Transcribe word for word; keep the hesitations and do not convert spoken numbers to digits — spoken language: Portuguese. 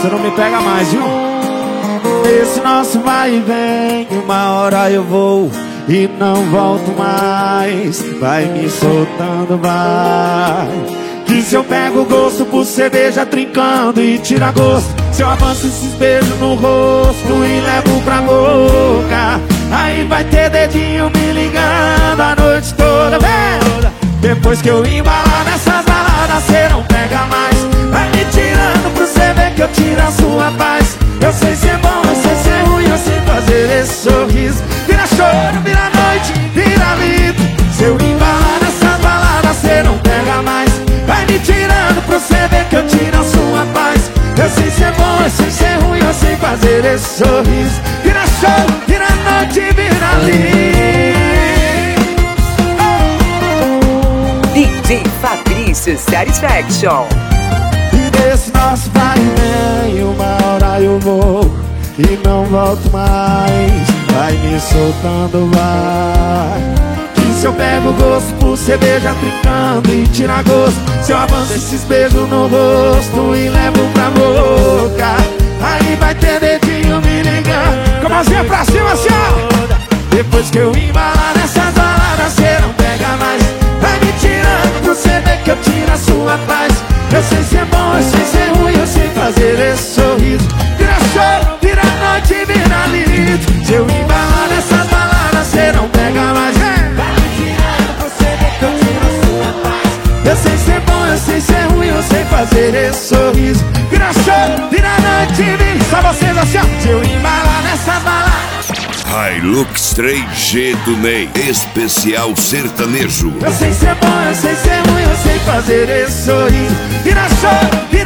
você não me pega mais, viu? Esse nosso vai e vem, uma hora eu vou e não volto mais. Vai me soltando, vai. Que se eu pego gosto por cerveja trincando e tira gosto, se eu avanço esses beijos no rosto e levo pra boca, aí vai ter dedinho me ligando a noite toda, velho. Depois que eu embalar nessas baladas, cê não pega mais. Vai me tirando pro cê ver que eu tiro a sua paz. Eu sei ser bom, eu sei ser ruim, eu sei fazer esse sorriso. Vira choro, vira noite, vira vida. Se eu embalar nessas baladas, cê não pega mais. Vai me tirando pro cê ver que eu tiro a sua paz. Eu sei ser bom, eu sei ser ruim, eu sei fazer esse sorriso. Vira choro, vira noite, vira vida. D J Fabrício Satisfaction. E desse nosso vai e vem, uma hora eu vou e não volto mais. Vai me soltando, vai. Que se eu pego gosto por cerveja trincando e tira gosto, se eu avanço esses beijos no rosto e levo pra boca, aí vai ter dedinho me ligando. Com a mãozinha pra cima, assim, ó. Depois que eu embalar nessas baladas, cê não pega mais. Vai me tirando pro cê ver que eu tiro a sua paz. Eu sei ser bom, eu sei ser ruim, eu sei fazer esse sorriso. Vira choro, vira noite, vira lindo. Se eu embalar nessas baladas, cê não pega mais. Vai me tirando pra cê ver que eu tiro a sua paz. Eu sei ser bom, eu sei ser ruim, eu sei fazer esse sorriso. Vira choro, vira noite, vira. Só vocês assim, ó. Se eu embalar nessas baladas. Hilux três G do Ney, especial sertanejo. Eu sei ser bom, eu sei ser ruim, eu sei fazer esse sorriso. Vira choro, vira